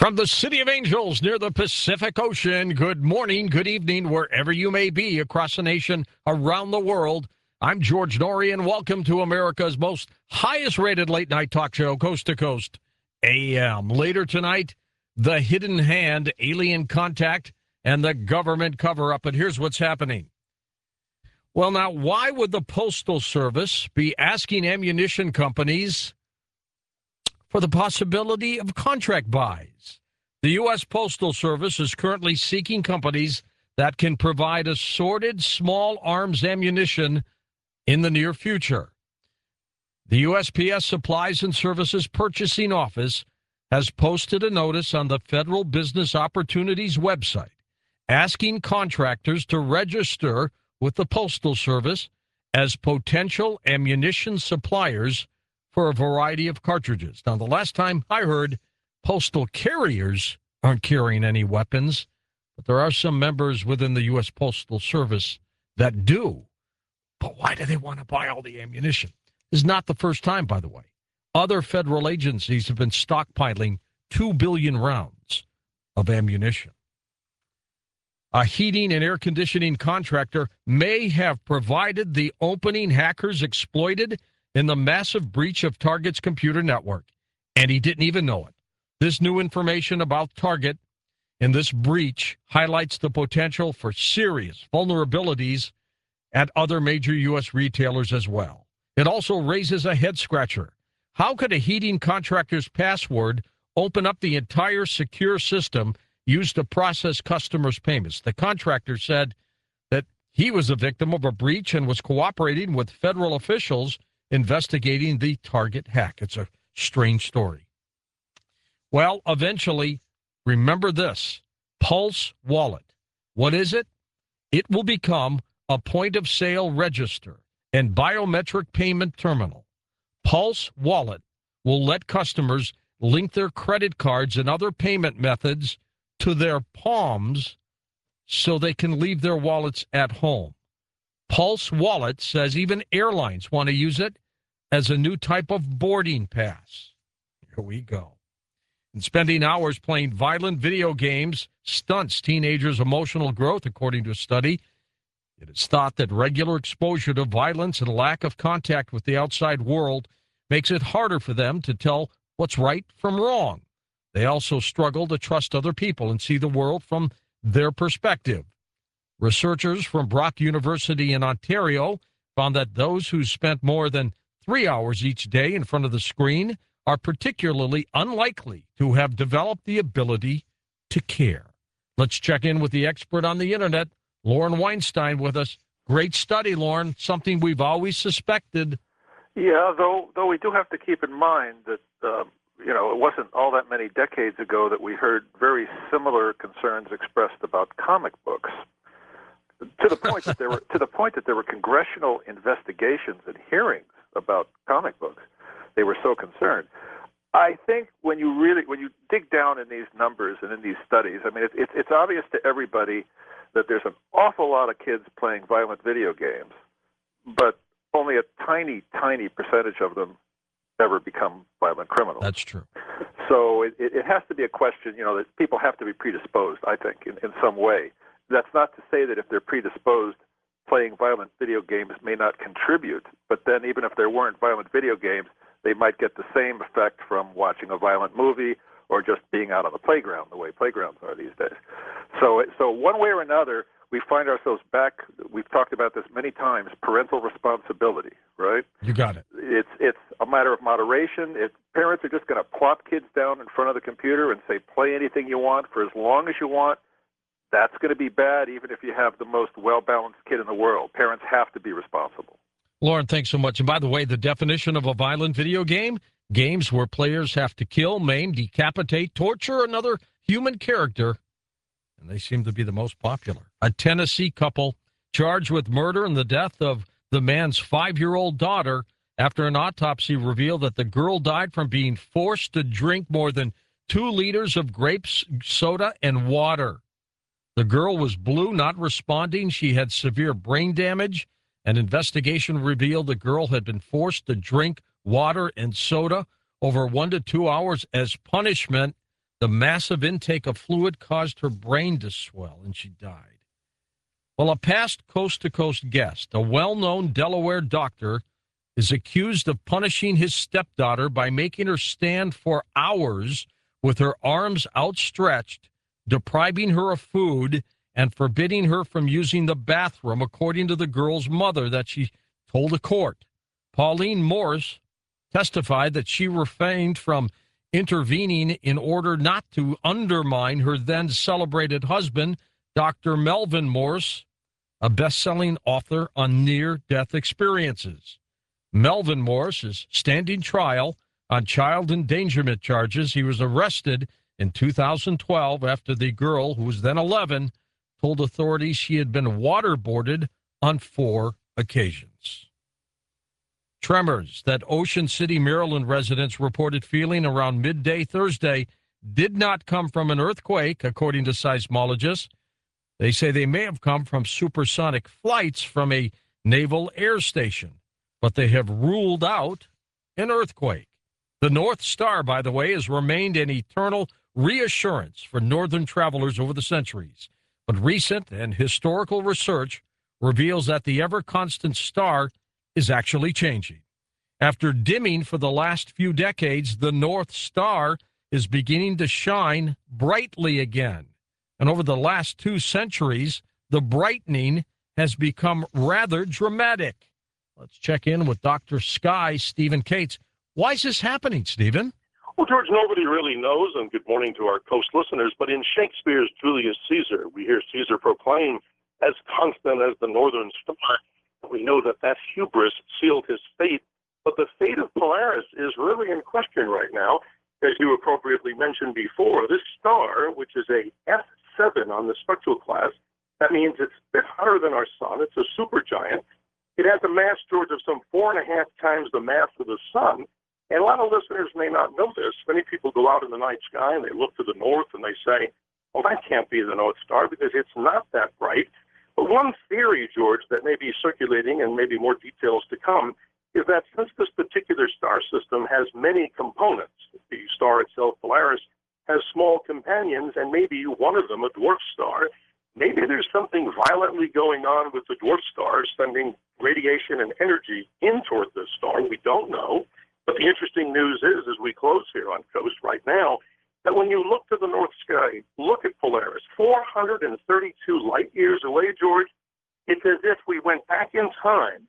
From the City of Angels near the Pacific Ocean, good morning, good evening, wherever you may be across the nation, around the world. I'm George Noory, and welcome to America's most highest-rated late-night talk show, Coast to Coast AM. Later tonight, the hidden hand, alien contact, and the government cover-up. But here's what's happening. Well, now, why would the Postal Service be asking ammunition companies for the possibility of contract buys? The U.S. Postal Service is currently seeking companies that can provide assorted small arms ammunition in the near future. The USPS Supplies and Services Purchasing Office has posted a notice on the Federal Business Opportunities website asking contractors to register with the Postal Service as potential ammunition suppliers for a variety of cartridges. Now, the last time I heard, postal carriers aren't carrying any weapons, but there are some members within the U.S. Postal Service that do. But why do they want to buy all the ammunition? This is not the first time, by the way. Other federal agencies have been stockpiling 2 billion rounds of ammunition. A heating and air conditioning contractor may have provided the opening hackers exploited in the massive breach of Target's computer network, and he didn't even know it. This new information about Target and this breach highlights the potential for serious vulnerabilities at other major U.S. retailers as well. It also raises a head-scratcher. How could a heating contractor's password open up the entire secure system used to process customers' payments? The contractor said that he was a victim of a breach and was cooperating with federal officials investigating the Target hack. It's a strange story. Well, eventually, remember this, Pulse Wallet. What is it? It will become a point-of-sale register and biometric payment terminal. Pulse Wallet will let customers link their credit cards and other payment methods to their palms so they can leave their wallets at home. Pulse Wallet says even airlines want to use it as a new type of boarding pass. Here we go. And spending hours playing violent video games stunts teenagers' emotional growth, according to a study. It is thought that regular exposure to violence and lack of contact with the outside world makes it harder for them to tell what's right from wrong. They also struggle to trust other people and see the world from their perspective. Researchers from Brock University in Ontario found that those who spent more than 3 hours each day in front of the screen are particularly unlikely to have developed the ability to care. Let's check in with the expert on the internet, Lauren Weinstein, with us. Great study, Lauren, something we've always suspected. Yeah, though we do have to keep in mind that, it wasn't all that many decades ago that we heard very similar concerns expressed about comic books. To the point that there were congressional investigations and hearings about comic books. They were so concerned. I think when you dig down in these numbers and in these studies, I mean, it's obvious to everybody that there's an awful lot of kids playing violent video games, but only a tiny, tiny percentage of them ever become violent criminals. That's true. So it has to be a question, that people have to be predisposed, I think, in some way. That's not to say that if they're predisposed, playing violent video games may not contribute, but then even if there weren't violent video games, they might get the same effect from watching a violent movie or just being out on the playground, the way playgrounds are these days. So one way or another, we find ourselves back, we've talked about this many times, parental responsibility, right? You got it. It's a matter of moderation. If parents are just going to plop kids down in front of the computer and say, play anything you want for as long as you want, that's going to be bad, even if you have the most well-balanced kid in the world. Parents have to be responsible. Lauren, thanks so much. And by the way, the definition of a violent video game, games where players have to kill, maim, decapitate, torture another human character, and they seem to be the most popular. A Tennessee couple charged with murder and the death of the man's 5-year-old daughter after an autopsy revealed that the girl died from being forced to drink more than 2 liters of grape soda and water. The girl was blue, not responding. She had severe brain damage. An investigation revealed the girl had been forced to drink water and soda over 1 to 2 hours as punishment. The massive intake of fluid caused her brain to swell, and she died. Well, a past Coast to Coast guest, a well-known Delaware doctor, is accused of punishing his stepdaughter by making her stand for hours with her arms outstretched, depriving her of food, and forbidding her from using the bathroom, according to the girl's mother that she told the court. Pauline Morse testified that she refrained from intervening in order not to undermine her then-celebrated husband, Dr. Melvin Morse, a best-selling author on near-death experiences. Melvin Morse is standing trial on child endangerment charges. He was arrested in 2012 after the girl, who was then 11, told authorities she had been waterboarded on 4 occasions. Tremors that Ocean City, Maryland residents reported feeling around midday Thursday did not come from an earthquake, according to seismologists. They say they may have come from supersonic flights from a naval air station, but they have ruled out an earthquake. The North Star, by the way, has remained an eternal reassurance for northern travelers over the centuries. But recent and historical research reveals that the ever-constant star is actually changing. After dimming for the last few decades, the North Star is beginning to shine brightly again. And over the last 2 centuries, the brightening has become rather dramatic. Let's check in with Dr. Sky, Stephen Cates. Why is this happening, Stephen? Well, George, nobody really knows, and good morning to our Coast listeners, but in Shakespeare's Julius Caesar, we hear Caesar proclaim, as constant as the northern star. We know that that hubris sealed his fate, but the fate of Polaris is really in question right now. As you appropriately mentioned before, this star, which is a F7 on the spectral class, that means it's a bit hotter than our sun. It's a supergiant. It has a mass, George, of some 4.5 times the mass of the sun. And a lot of listeners may not know this. Many people go out in the night sky and they look to the north and they say, well, that can't be the North Star because it's not that bright. But one theory, George, that may be circulating, and maybe more details to come, is that since this particular star system has many components, the star itself, Polaris, has small companions, and maybe one of them a dwarf star, maybe there's something violently going on with the dwarf star, sending radiation and energy in toward this star. We don't know. But the interesting news is, as we close here on Coast right now, that when you look to the north sky, look at Polaris, 432 light years away, George, it's as if we went back in time,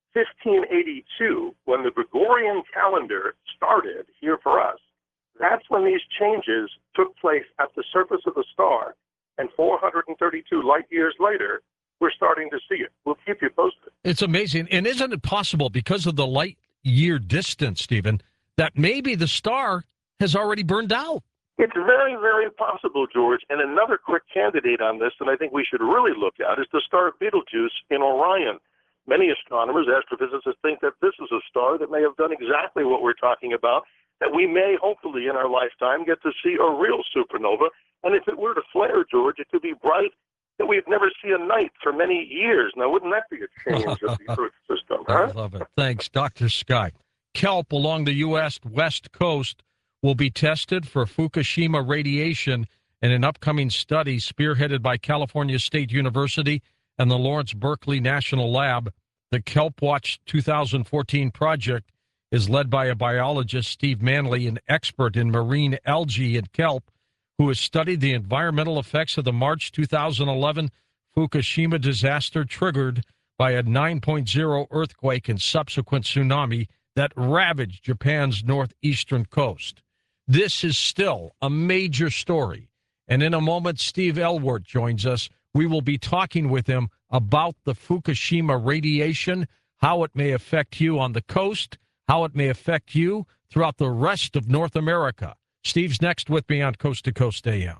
1582, when the Gregorian calendar started here for us. That's when these changes took place at the surface of the star, and 432 light years later, we're starting to see it. We'll keep you posted. It's amazing. And isn't it possible, because of the light year distance, Stephen, that maybe the star has already burned out? It's very, very possible, George. And another quick candidate on this that I think we should really look at is the star Betelgeuse in Orion. Many astronomers, astrophysicists, think that this is a star that may have done exactly what we're talking about, that we may hopefully in our lifetime get to see a real supernova. And if it were to flare, George, it could be bright that we'd never see a night for many years. Now, wouldn't that be a change of the Earth system? Huh? I love it. Thanks, Dr. Sky. Kelp along the U.S. West Coast will be tested for Fukushima radiation in an upcoming study spearheaded by California State University and the Lawrence Berkeley National Lab. The Kelp Watch 2014 project is led by a biologist, Steve Manley, an expert in marine algae and kelp, who has studied the environmental effects of the March 2011 Fukushima disaster triggered by a 9.0 earthquake and subsequent tsunami that ravaged Japan's northeastern coast. This is still a major story. And in a moment, Steve Elwart joins us. We will be talking with him about the Fukushima radiation, how it may affect you on the coast, how it may affect you throughout the rest of North America. Steve's next with me on Coast to Coast AM.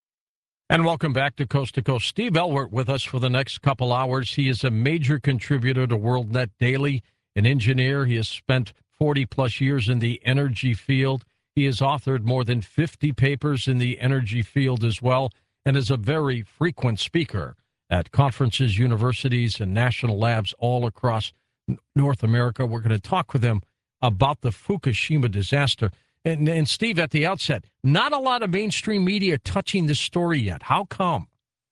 And welcome back to Coast. Steve Elwart with us for the next couple hours. He is a major contributor to WorldNet Daily, an engineer. He has spent 40-plus years in the energy field. He has authored more than 50 papers in the energy field as well, and is a very frequent speaker at conferences, universities, and national labs all across North America. We're going to talk with him about the Fukushima disaster. And Steve, at the outset, not a lot of mainstream media touching this story yet. How come?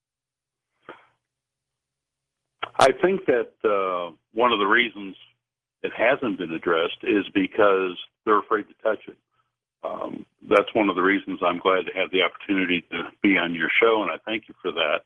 I think that one of the reasons it hasn't been addressed is because they're afraid to touch it. That's one of the reasons I'm glad to have the opportunity to be on your show, and I thank you for that.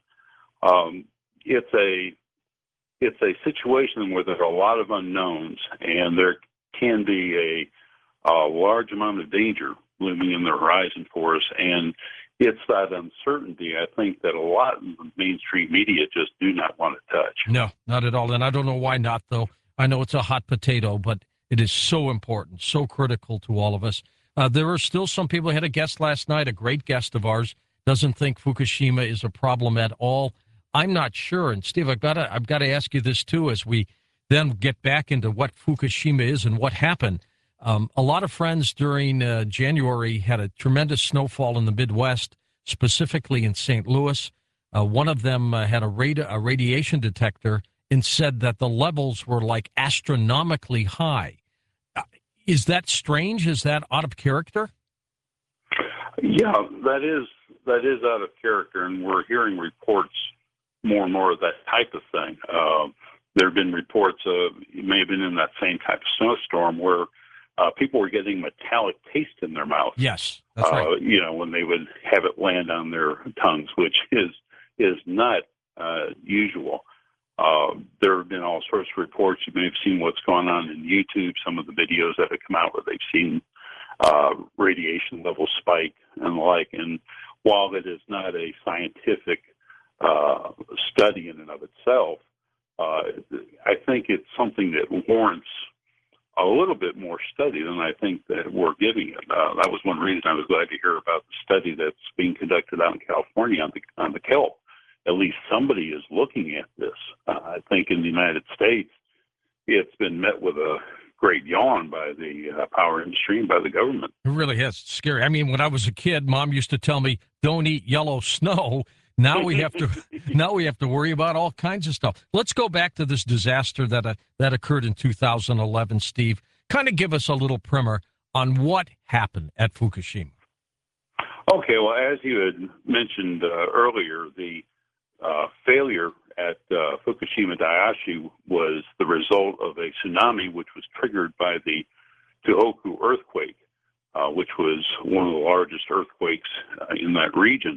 It's a situation where there are a lot of unknowns, and there can be a large amount of danger looming in the horizon for us. And it's that uncertainty, I think, that a lot of the mainstream media just do not want to touch. No, not at all. And I don't know why not, though. I know it's a hot potato, but it is so important, so critical to all of us. There are still some people. I had a guest last night, a great guest of ours, doesn't think Fukushima is a problem at all. I'm not sure. And Steve, I've got to ask you this too, as we then get back into what Fukushima is and what happened. A lot of friends during January had a tremendous snowfall in the Midwest, specifically in St. Louis. One of them had a radiation detector and said that the levels were like astronomically high. Is that strange? Is that out of character? Yeah, that is out of character, and we're hearing reports more and more of that type of thing. There have been reports it may have been in that same type of snowstorm where people were getting metallic taste in their mouth. Yes, that's right. When they would have it land on their tongues, which is not usual. There have been all sorts of reports. You may have seen what's going on in YouTube, some of the videos that have come out where they've seen radiation levels spike and the like. And while it is not a scientific study in and of itself, I think it's something that warrants a little bit more study than I think that we're giving it. That was one reason I was glad to hear about the study that's being conducted out in California on the kelp. At least somebody is looking at this. I think in the United States, it's been met with a great yawn by the power industry and by the government. It really is scary. I mean, when I was a kid, Mom used to tell me, "Don't eat yellow snow." Now we have to worry about all kinds of stuff. Let's go back to this disaster that occurred in 2011. Steve, kind of give us a little primer on what happened at Fukushima. Okay, well, as you had mentioned earlier, the failure at Fukushima Daiichi was the result of a tsunami which was triggered by the Tohoku earthquake, which was one of the largest earthquakes in that region.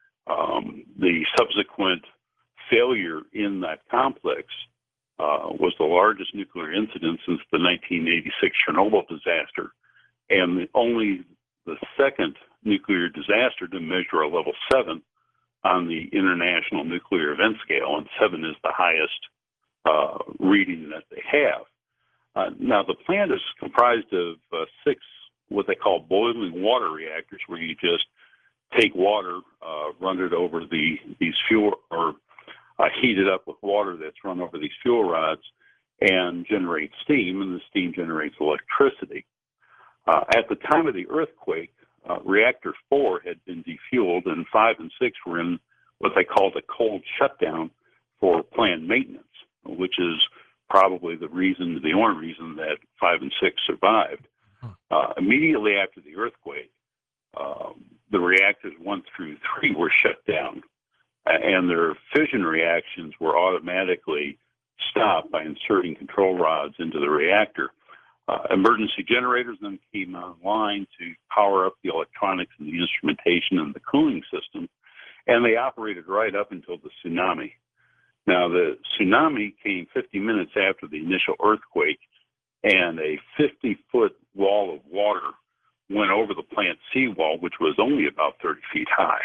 The subsequent failure in that complex was the largest nuclear incident since the 1986 Chernobyl disaster, and only the second nuclear disaster to measure a level 7 on the International Nuclear Event Scale, and 7 is the highest reading that they have. Now, the plant is comprised of 6 what they call boiling water reactors, where you just take water, run it over these fuel, or heat it up with water that's run over these fuel rods and generate steam, and the steam generates electricity. At the time of the earthquake, reactor 4 had been defueled, and 5 and 6 were in what they called a cold shutdown for planned maintenance, which is probably the only reason that 5 and 6 survived. Immediately after the earthquake, the reactors 1 through 3 were shut down, and their fission reactions were automatically stopped by inserting control rods into the reactor. Emergency generators then came online to power up the electronics and the instrumentation and the cooling system, and they operated right up until the tsunami. Now, the tsunami came 50 minutes after the initial earthquake, and a 50-foot wall of water went over the plant seawall, which was only about 30 feet high.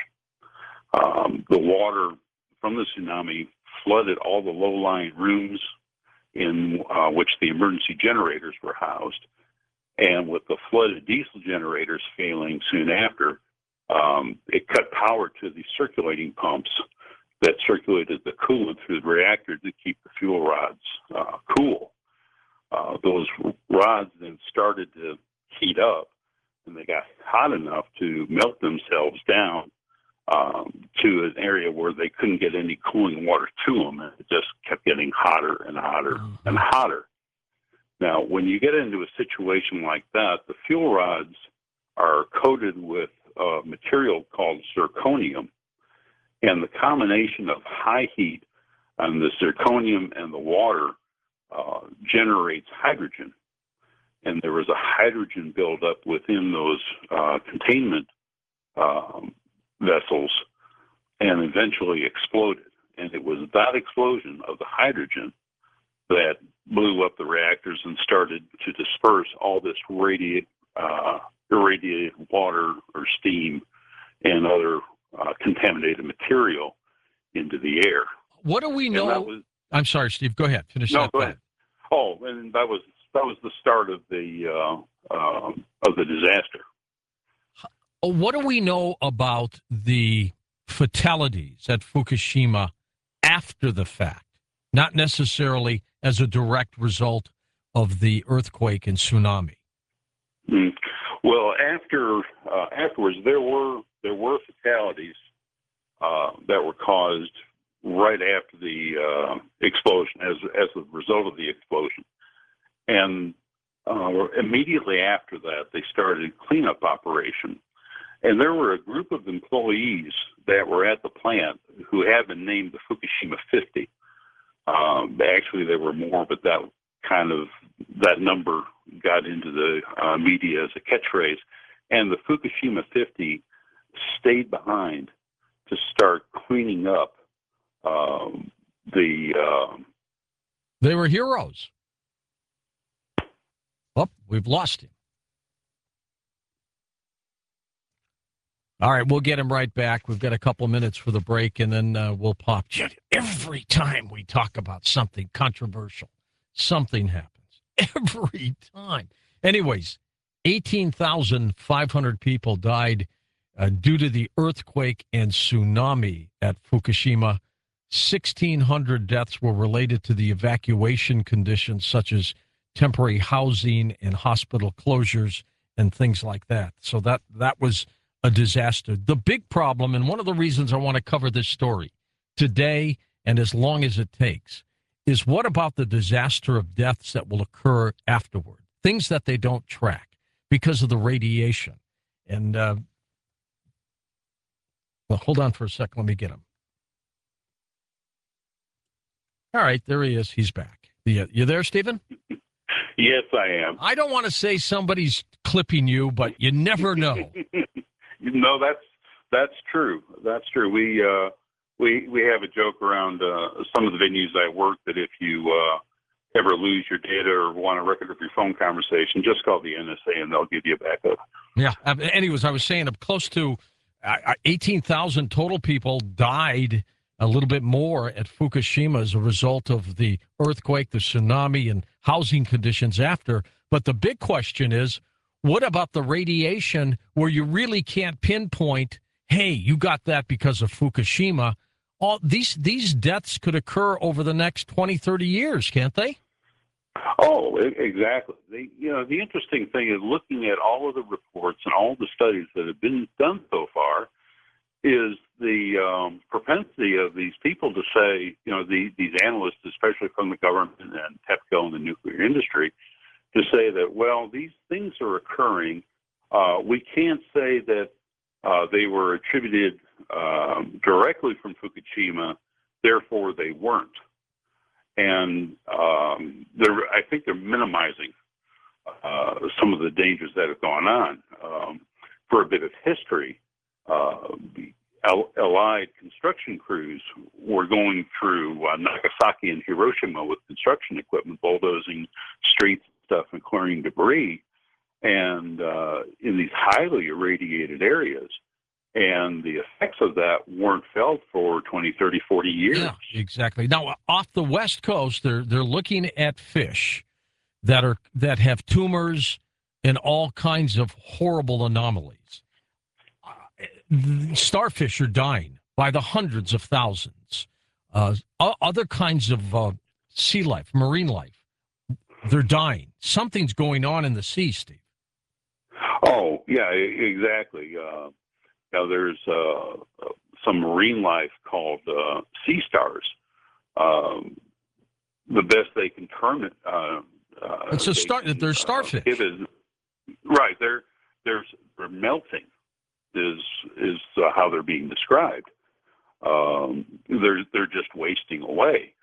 The water from the tsunami flooded all the low-lying rooms in which the emergency generators were housed. And with the flooded diesel generators failing soon after, it cut power to the circulating pumps that circulated the coolant through the reactor to keep the fuel rods cool. Those rods then started to heat up, and they got hot enough to melt themselves down to an area where they couldn't get any cooling water to them, and it just kept getting hotter and hotter and hotter. Now, when you get into a situation like that, the fuel rods are coated with a material called zirconium, and the combination of high heat and the zirconium and the water generates hydrogen. And there was a hydrogen buildup within those containment vessels and eventually exploded. And it was that explosion of the hydrogen that blew up the reactors and started to disperse all this irradiated water or steam and other contaminated material into the air. What do we know? I'm sorry, Steve. Go ahead. Finish that. Go ahead. Oh, and that was the start of the disaster. What do we know about the fatalities at Fukushima after the fact, not necessarily as a direct result of the earthquake and tsunami? Well, afterwards, there were fatalities that were caused right after the explosion, as a result of the explosion, and immediately after that, they started a cleanup operation. And there were a group of employees that were at the plant who had been named the Fukushima 50. Actually, there were more, but that number got into the media as a catchphrase. And the Fukushima 50 stayed behind to start cleaning up They were heroes. Oh, we've lost him. All right, we'll get him right back. We've got a couple of minutes for the break, and then we'll pop. Every time we talk about something controversial, something happens. Every time. Anyways, 18,500 people died due to the earthquake and tsunami at Fukushima. 1,600 deaths were related to the evacuation conditions, such as temporary housing and hospital closures and things like that. So that was a disaster. The big problem, and one of the reasons I want to cover this story today and as long as it takes, is what about the disaster of deaths that will occur afterward? Things that they don't track because of the radiation. And, well, hold on for a second. Let me get him. All right, there he is. He's back. You there, Stephen? Yes, I am. I don't want to say somebody's clipping you, but you never know. No, that's true. That's true. We have a joke around some of the venues I work that if you ever lose your data or want a record of your phone conversation, just call the NSA and they'll give you a backup. Yeah. Anyways, I was saying up close to 18,000 total people died, a little bit more at Fukushima as a result of the earthquake, the tsunami, and housing conditions after. But the big question is, what about the radiation where you really can't pinpoint, hey, you got that because of Fukushima? All these deaths could occur over the next 20, 30 years, can't they? Oh, exactly. The interesting thing is looking at all of the reports and all the studies that have been done so far is the propensity of these people to say, these analysts, especially from the government and TEPCO and the nuclear industry, to say that, well, these things are occurring. We can't say that they were attributed directly from Fukushima, therefore they weren't. And I think they're minimizing some of the dangers that have gone on. For a bit of history, the Allied construction crews were going through Nagasaki and Hiroshima with construction equipment, bulldozing streets and stuff and clearing debris, and in these highly irradiated areas. And the effects of that weren't felt for 20, 30, 40 years. Yeah, exactly. Now, off the West Coast, they're looking at fish that have tumors and all kinds of horrible anomalies. Starfish are dying by the hundreds of thousands. Other kinds of sea life, marine life, they're dying. Something's going on in the sea, Steve. Oh, yeah, exactly. There's some marine life called sea stars. The best they can term it. They're starfish. Right. they're melting is how they're being described. They're just wasting away.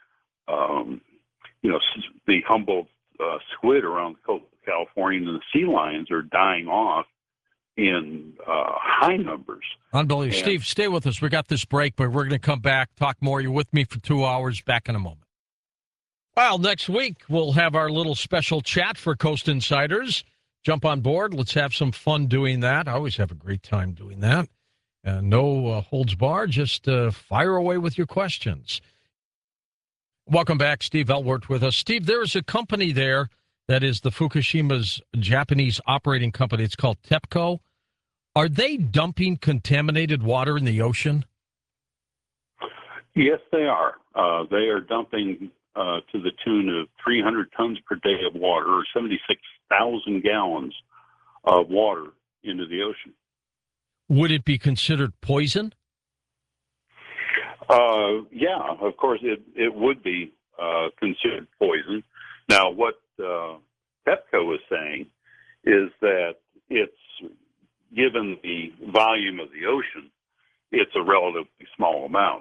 The Humboldt squid around the coast of California and the sea lions are dying off in high numbers. Unbelievable. Steve, stay with us. We got this break, but we're going to come back, talk more. You're with me for 2 hours. Back in a moment. Well, next week, we'll have our little special chat for Coast Insiders. Jump on board. Let's have some fun doing that. I always have a great time doing that. No holds barred. Just fire away with your questions. Welcome back. Steve Elwert with us. Steve, there is a company there that is the Fukushima's Japanese operating company. It's called TEPCO. Are they dumping contaminated water in the ocean? Yes, they are. They are dumping to the tune of 300 tons per day of water, or 76,000 gallons of water into the ocean. Would it be considered poison? Yeah, of course, it would be considered poison. Now, what TEPCO is saying is that it's, given the volume of the ocean, it's a relatively small amount.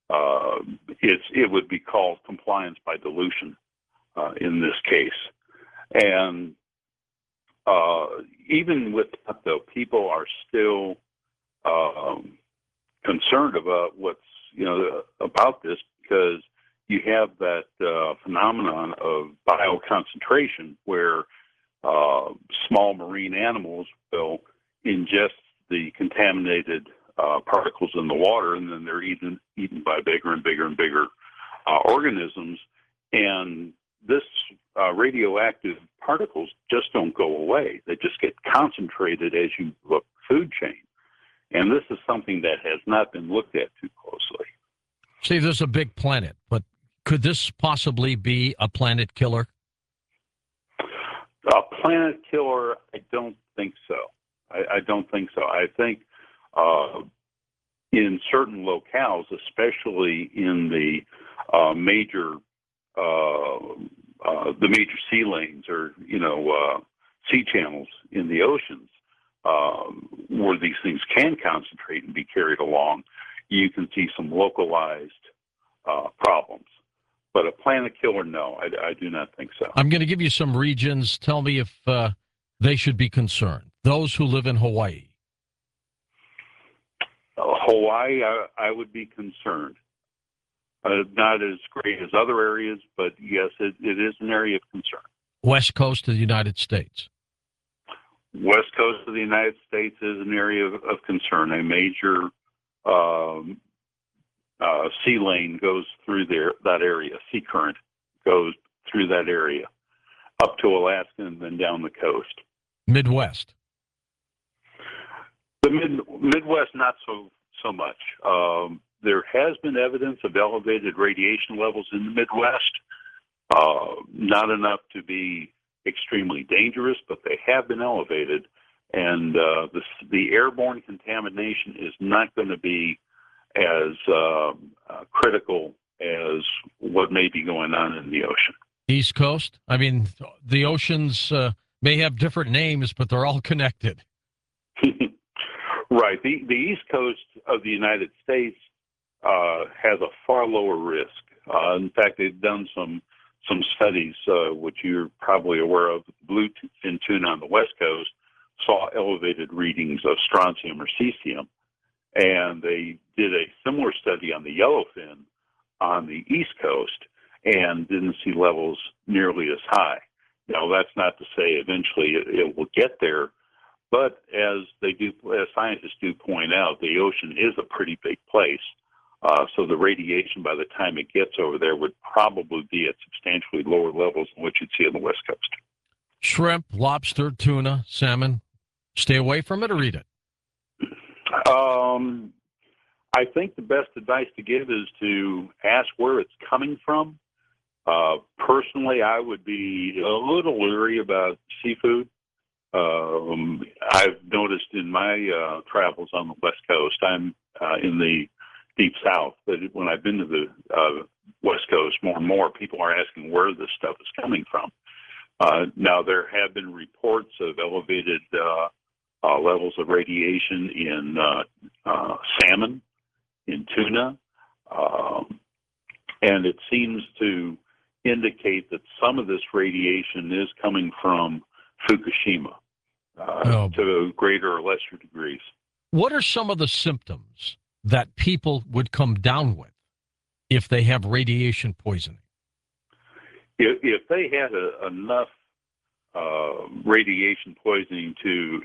It would be called compliance by dilution in this case. And even with that, though, people are still concerned about about this, because you have that phenomenon of bioconcentration where small marine animals will ingest the contaminated particles in the water, and then they're eaten by bigger and bigger and bigger organisms. And this radioactive particles just don't go away. They just get concentrated as you move up the food chain. And this is something that has not been looked at too closely. See, there's a big planet, but could this possibly be a planet killer? A planet killer, I don't think so. I don't think so. I think in certain locales, especially in the major sea lanes or sea channels in the oceans, where these things can concentrate and be carried along, you can see some localized problems. But a planet killer, no, I do not think so. I'm going to give you some regions. Tell me if they should be concerned. Those who live in Hawaii. Hawaii, I would be concerned. Not as great as other areas, but yes, it is an area of concern. West Coast of the United States. West Coast of the United States is an area of concern. A major sea lane goes through that area. Sea current goes through that area up to Alaska and then down the coast. Midwest. The Midwest, not so much. There has been evidence of elevated radiation levels in the Midwest. Not enough to be extremely dangerous, but they have been elevated. And the airborne contamination is not going to be as critical as what may be going on in the ocean. East Coast? I mean, the oceans may have different names, but they're all connected. Right. The East Coast of the United States has a far lower risk. In fact, they've done some studies, which you're probably aware of. Bluefin tuna on the West Coast saw elevated readings of strontium or cesium, and they did a similar study on the yellowfin on the East Coast and didn't see levels nearly as high. Now, that's not to say eventually it will get there, but as scientists do point out, the ocean is a pretty big place. So the radiation, by the time it gets over there, would probably be at substantially lower levels than what you'd see on the West Coast. Shrimp, lobster, tuna, salmon, stay away from it or eat it? I think the best advice to give is to ask where it's coming from. Personally, I would be a little leery about seafood. I've noticed in my travels on the West Coast, I'm in the Deep South, but when I've been to the West Coast, more and more people are asking where this stuff is coming from. Now, there have been reports of elevated levels of radiation in salmon, in tuna, and it seems to indicate that some of this radiation is coming from Fukushima to greater or lesser degrees. What are some of the symptoms that people would come down with if they have radiation poisoning? If they had enough radiation poisoning to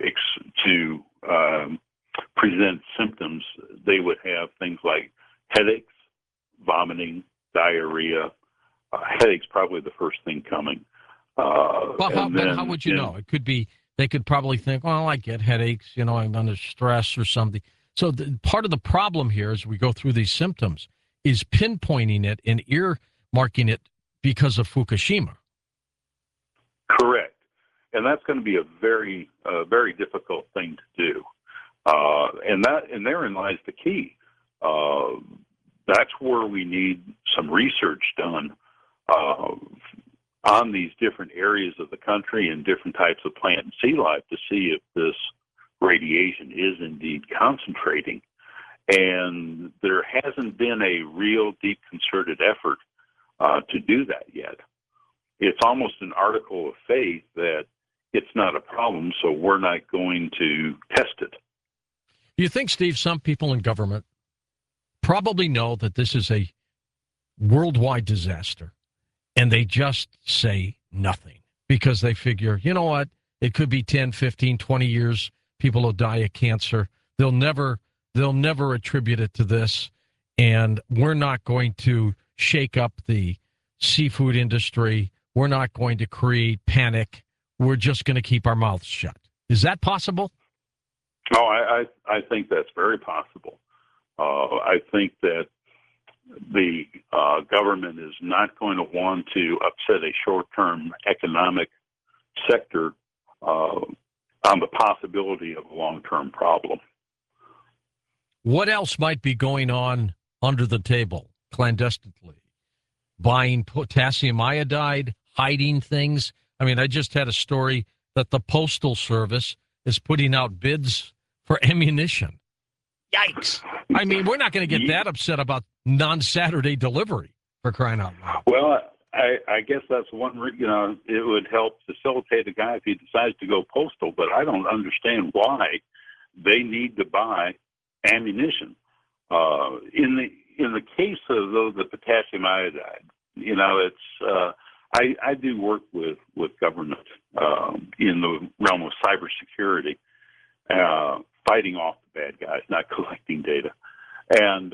present symptoms, they would have things like headaches, vomiting, diarrhea. Headaches probably the first thing coming. How would you know? It could be, they could probably think, well, I get headaches, I'm under stress or something. So part of the problem here as we go through these symptoms is pinpointing it and earmarking it because of Fukushima. Correct. And that's going to be a very difficult thing to do. And therein lies the key. That's where we need some research done on these different areas of the country and different types of plant and sea life to see if this radiation is indeed concentrating. And there hasn't been a real deep concerted effort to do that yet. It's almost an article of faith that it's not a problem, so we're not going to test it. Do you think, Steve, some people in government probably know that this is a worldwide disaster, and they just say nothing because they figure, you know what, it could be 10, 15, 20 years, people will die of cancer. They'll never attribute it to this, and we're not going to shake up the seafood industry. We're not going to create panic. We're just going to keep our mouths shut. Is that possible? Oh, I think that's very possible. I think that the government is not going to want to upset a short-term economic sector on the possibility of a long-term problem. What else might be going on under the table, clandestinely? Buying potassium iodide, hiding things? I mean, I just had a story that the Postal Service is putting out bids for ammunition. Yikes. I mean, we're not going to get that upset about non-Saturday delivery, for crying out loud. Well, I guess that's one, it would help facilitate a guy if he decides to go postal, but I don't understand why they need to buy ammunition. In the case of the potassium iodide, it's I do work with government in the realm of cybersecurity, fighting off the bad guys, not collecting data. And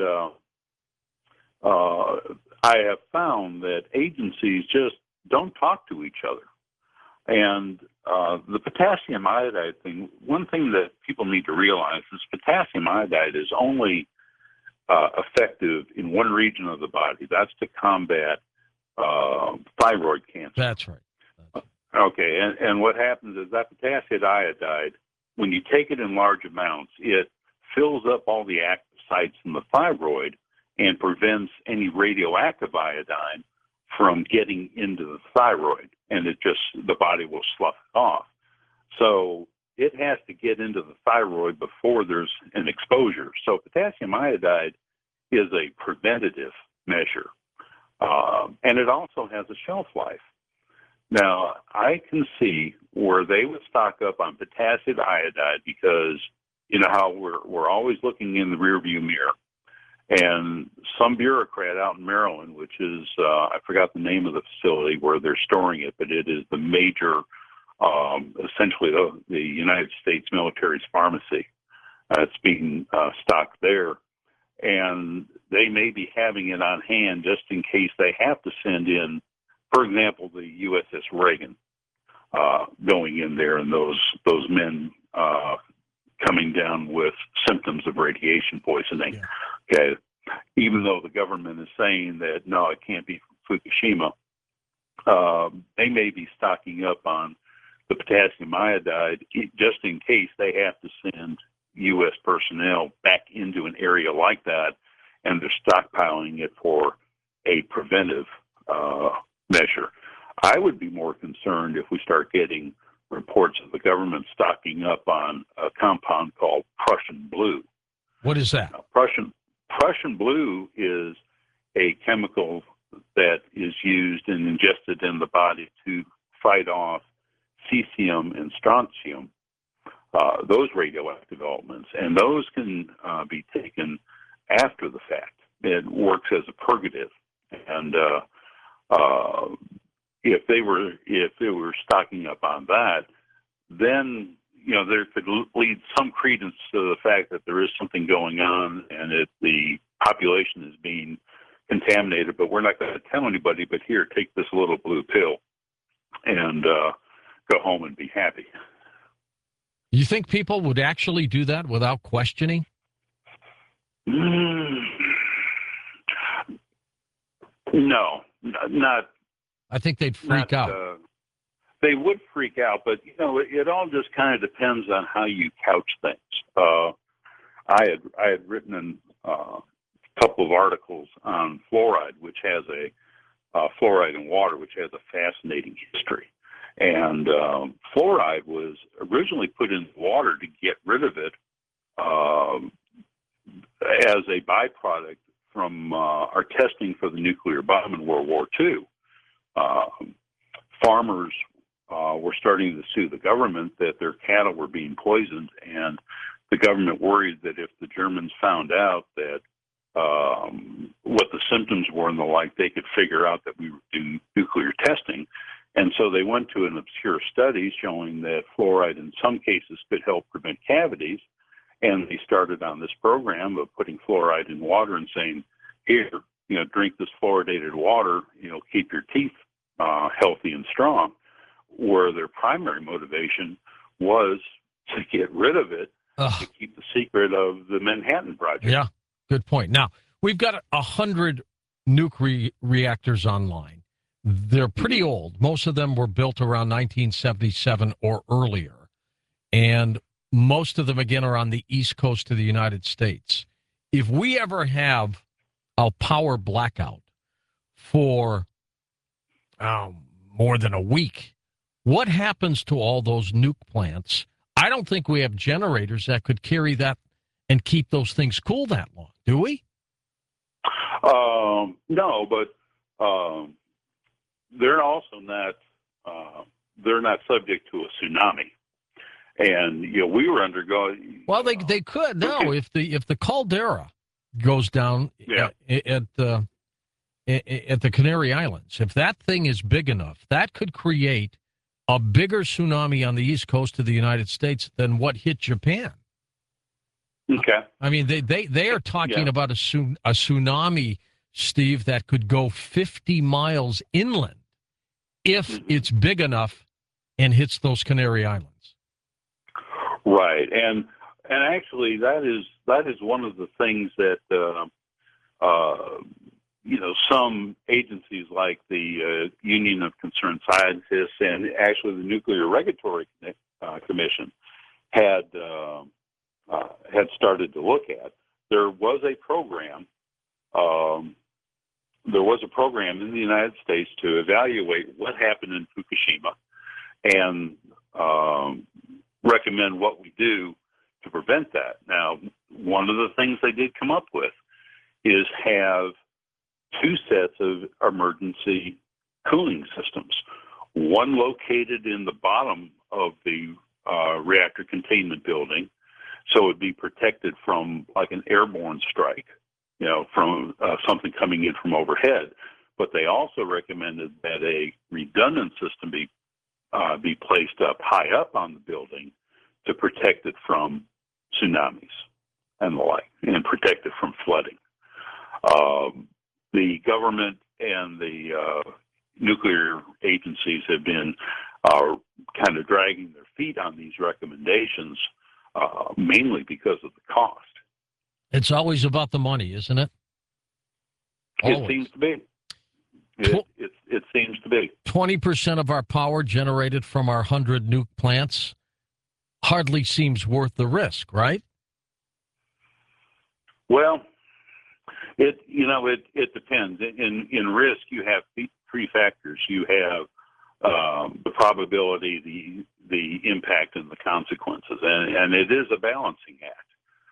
I have found that agencies just don't talk to each other. And the potassium iodide thing, one thing that people need to realize is potassium iodide is only effective in one region of the body. That's to combat thyroid cancer. That's right. Okay, and what happens is that potassium iodide, when you take it in large amounts, it fills up all the active sites in the thyroid and prevents any radioactive iodine from getting into the thyroid, and the body will slough it off. So it has to get into the thyroid before there's an exposure. So potassium iodide is a preventative measure, and it also has a shelf life. Now, I can see where they would stock up on potassium iodide because you know how we're always looking in the rearview mirror. And some bureaucrat out in Maryland, which is, I forgot the name of the facility where they're storing it, but it is the major, essentially the United States military's pharmacy. It's being stocked there. And they may be having it on hand just in case they have to send in, for example, the USS Reagan going in there and those men coming down with symptoms of radiation poisoning. Yeah. Okay, even though the government is saying that no, it can't be Fukushima, they may be stocking up on the potassium iodide just in case they have to send U.S. personnel back into an area like that, and they're stockpiling it for a preventive measure. I would be more concerned if we start getting reports of the government stocking up on a compound called Prussian blue. What is that? Now, Prussian blue is a chemical that is used and ingested in the body to fight off cesium and strontium, those radioactive elements, and those can be taken after the fact. It works as a purgative, and if they were stocking up on that, then there could lead some credence to the fact that there is something going on and that the population is being contaminated. But we're not going to tell anybody. But here, take this little blue pill and go home and be happy. You think people would actually do that without questioning? No, not. I think they'd freak out. They would freak out, but it all just kind of depends on how you couch things. I had written a couple of articles on fluoride, which has fluoride in water, which has a fascinating history. And fluoride was originally put in water to get rid of it as a byproduct from our testing for the nuclear bomb in World War II. Farmers were starting to sue the government that their cattle were being poisoned, and the government worried that if the Germans found out that what the symptoms were and the like, they could figure out that we were doing nuclear testing. And so they went to an obscure study showing that fluoride in some cases could help prevent cavities. And they started on this program of putting fluoride in water and saying, here, drink this fluoridated water, keep your teeth healthy and strong. Where their primary motivation was to get rid of it, to keep the secret of the Manhattan Project. Yeah, good point. Now, we've got 100 nuke reactors online. They're pretty old. Most of them were built around 1977 or earlier. And most of them, again, are on the East Coast of the United States. If we ever have a power blackout for more than a week, what happens to all those nuke plants? I don't think we have generators that could carry that and keep those things cool that long, do we? No, but they're also not. They're not subject to a tsunami, and we were undergoing. Well, they could. No, if the caldera goes down at the Canary Islands, if that thing is big enough, that could create a bigger tsunami on the East Coast of the United States than what hit Japan. Okay. I mean, they are talking about a tsunami, Steve, that could go 50 miles inland if it's big enough and hits those Canary Islands. Right, and actually that is one of the things that some agencies like the Union of Concerned Scientists and actually the Nuclear Regulatory Commission had started to look at. There was a program. There was a program in the United States to evaluate what happened in Fukushima and recommend what we do to prevent that. Now, one of the things they did come up with is have 2 sets of emergency cooling systems, one located in the bottom of the reactor containment building, so it would be protected from like an airborne strike, from something coming in from overhead. But they also recommended that a redundant system be placed up high up on the building to protect it from tsunamis and the like, and protect it from flooding. The government and the nuclear agencies have been kind of dragging their feet on these recommendations, mainly because of the cost. It's always about the money, isn't it? Always. It seems to be. It seems to be. 20% of our power generated from our 100 nuke plants hardly seems worth the risk, right? Well, it depends. In risk, you have 3 factors. You have the probability, the impact and the consequences, and it is a balancing act.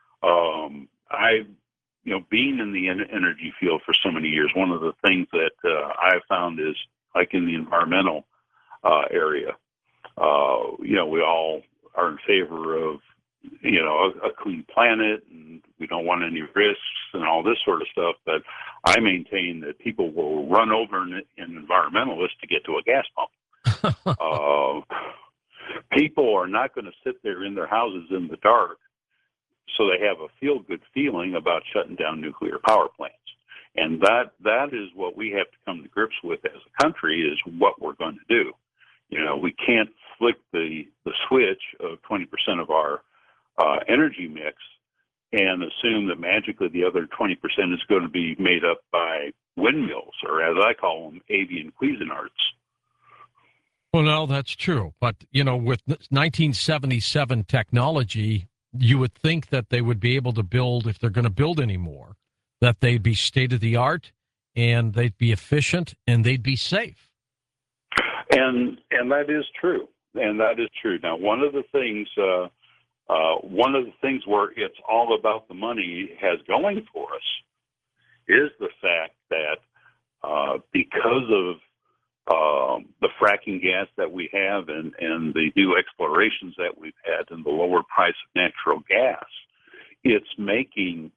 Being in the energy field for so many years, one of the things that I've found is, like in the environmental area, we all are in favor of, a clean planet, and we don't want any risks and all this sort of stuff. But I maintain that people will run over an environmentalist to get to a gas pump. People are not going to sit there in their houses in the dark so they have a feel-good feeling about shutting down nuclear power plants. And that is what we have to come to grips with as a country, is what we're going to do. We can't flick the switch of 20% of our energy mix and assume that magically the other 20% is going to be made up by windmills, or as I call them, avian Cuisinarts. Well, no, that's true. But, with 1977 technology, you would think that they would be able to build, if they're going to build any more, that they'd be state-of-the-art, and they'd be efficient, and they'd be safe. And that is true. And that is true. Now, one of the things where it's all about the money has going for us is the fact that because of the fracking gas that we have and the new explorations that we've had and the lower price of natural gas, it's making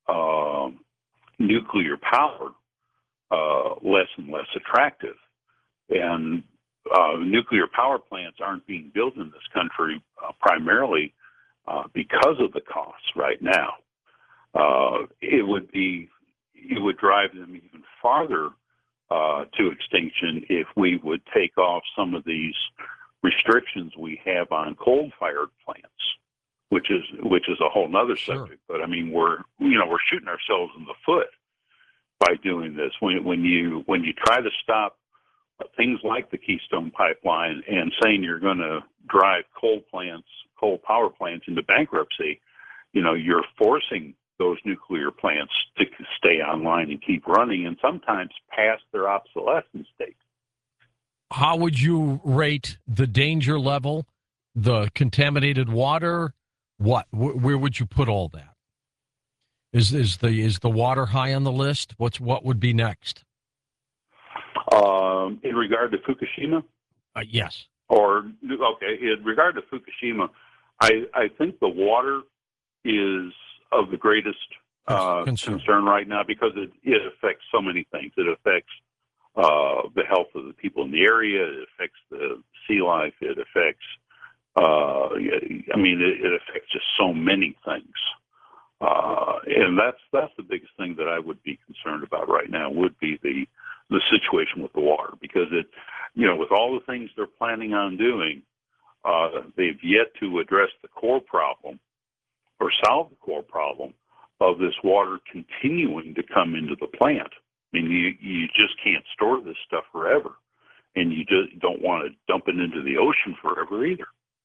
nuclear power less and less attractive. And nuclear power plants aren't being built in this country primarily because of the costs right now. It would drive them even farther to extinction if we would take off some of these restrictions we have on coal-fired plants, which is a whole nother subject. But I mean, we're shooting ourselves in the foot by doing this. When you try to stop things like the Keystone Pipeline and saying you're going to drive coal power plants into bankruptcy, you're forcing those nuclear plants to stay online and keep running, and sometimes past their obsolescence date. How would you rate the danger level, the contaminated water? Where would you put all that? Is the water high on the list? What would be next? In regard to Fukushima? Yes. In regard to Fukushima, I think the water is of the greatest concern right now, because it affects so many things. It affects the health of the people in the area. It affects the sea life. It affects, it affects just so many things. And that's the biggest thing that I would be concerned about right now, would be the situation with the water, because with all the things they're planning on doing, they've yet to address the core problem or solve the core problem of this water continuing to come into the plant. I mean, you just can't store this stuff forever, and you just don't want to dump it into the ocean forever either.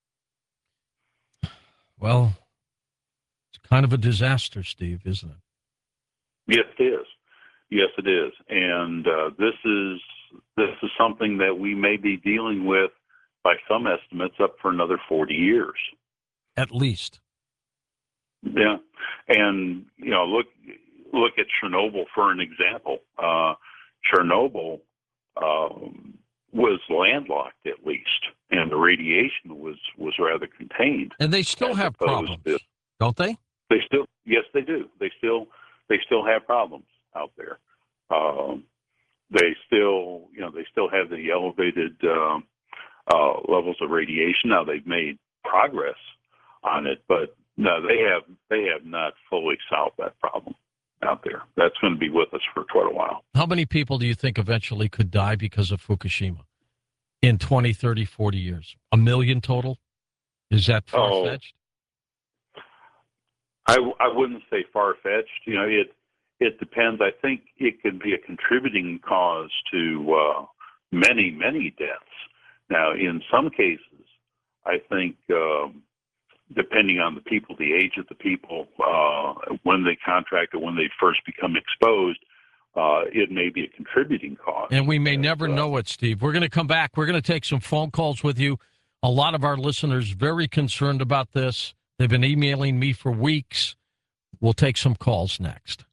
Well, it's kind of a disaster, Steve, isn't it? Yes, it is. Yes, it is. And this is something that we may be dealing with, by some estimates, up for another 40 years. At least. Yeah. And, look at Chernobyl for an example. Chernobyl was landlocked, at least, and the radiation was rather contained. And they still have problems, don't they? Yes, they do. They still have problems out there. They still have the elevated levels of radiation. Now, they've made progress on it, but no, they have not fully solved that problem out there. That's going to be with us for quite a while. How many people do you think eventually could die because of Fukushima in 20, 30, 40 years? 1 million total? Is that far-fetched? I wouldn't say far-fetched. It depends. I think it could be a contributing cause to many, many deaths. Now, in some cases, I think depending on the people, the age of the people, when they contract or when they first become exposed, it may be a contributing cause. And we may never know it, Steve. We're going to come back. We're going to take some phone calls with you. A lot of our listeners very concerned about this. They've been emailing me for weeks. We'll take some calls next.